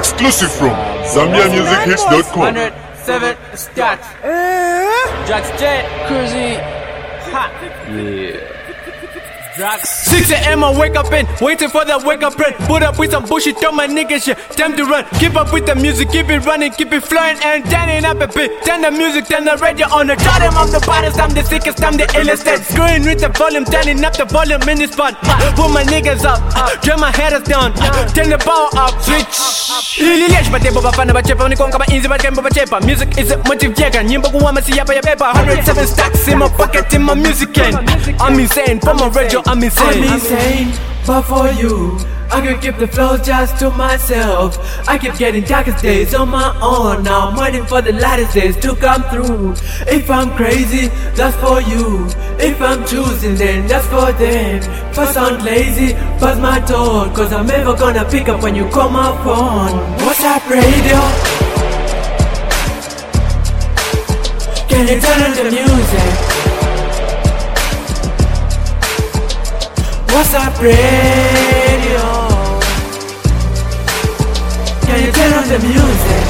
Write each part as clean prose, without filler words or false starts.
Exclusive from ZambiaMusicHits.com. 107 stats. Drugs Jet. Crazy. Ha. Yeah. Drugs. 6 a.m. I wake up in, waiting for the wake up bread. Put up with some bullshit, tell my niggas shit. Time to run, keep up with the music, keep it running, keep it flowing and turning up a bit. Turn the music, turn the radio on the bottom of the baddest. I'm the sickest, I'm the illest. Screwing with the volume, turning up the volume in this spot. Put my niggas up, turn my headers down, turn the power up, switch. Ililesh batepo bafana bachepa unikonga ba inzi bakemba bachepa. Music is a motive jagger, nyimbo kuwama siyapa ya pepa. 107 stacks in my pocket, in my music end. I'm insane, for my radio I'm insane, but for you I can keep the flow just to myself. I keep getting darkest days on my own. Now I'm waiting for the lightest days to come through. If I'm crazy, that's for you. If I'm choosing, then that's for them. If I sound lazy, buzz my tone, cause I'm never gonna pick up when you call my phone. What's up, radio? Can you turn on the music? What's up, radio? Can you turn on the music?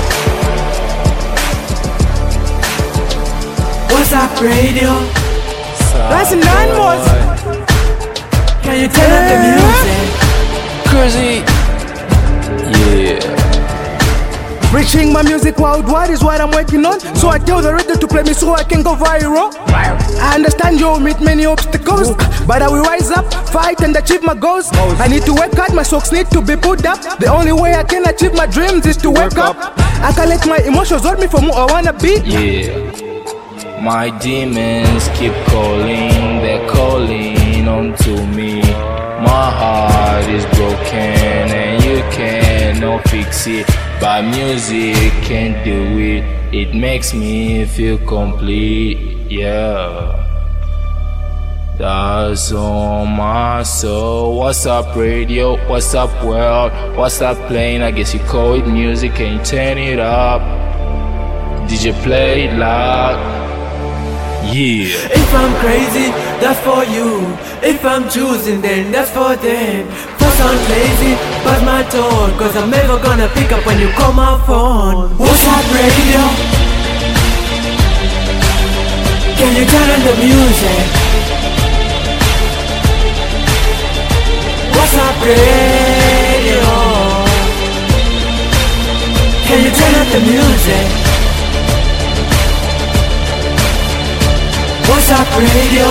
What's up, radio? That's a 9 months. Can you turn on the music? Crazy. Yeah. Reaching my music worldwide is what I'm working on. So I tell the radio to play me so I can go viral. I understand you'll meet many obstacles, but I will rise up, fight and achieve my goals. I need to work hard, my socks need to be put up. The only way I can achieve my dreams is to wake up. I can let my emotions hold me from who I wanna be. Yeah. My demons keep calling, they're calling onto me. My heart is broken and you cannot fix it. But music can't do it. It makes me feel complete, yeah. That's on my soul. What's up, radio? What's up, world? What's up, playing? I guess you call it music. Can you turn it up? DJ play it loud. Yeah. If I'm crazy, that's for you. If I'm choosing, then that's for them. If I sound lazy, buzz my tone, cause I'm never gonna pick up when you call my phone. What's up, radio? Can you turn on the music? What's up, radio? Can you turn on the music? What's up, radio?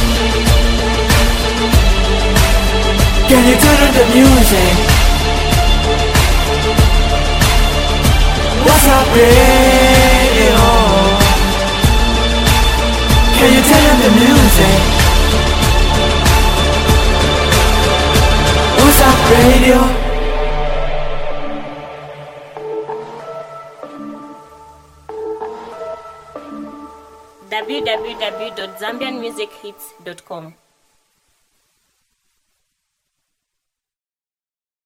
Can you turn on the music? What's up, radio? Can you turn on the music? What's up, radio? www.zambianmusichits.com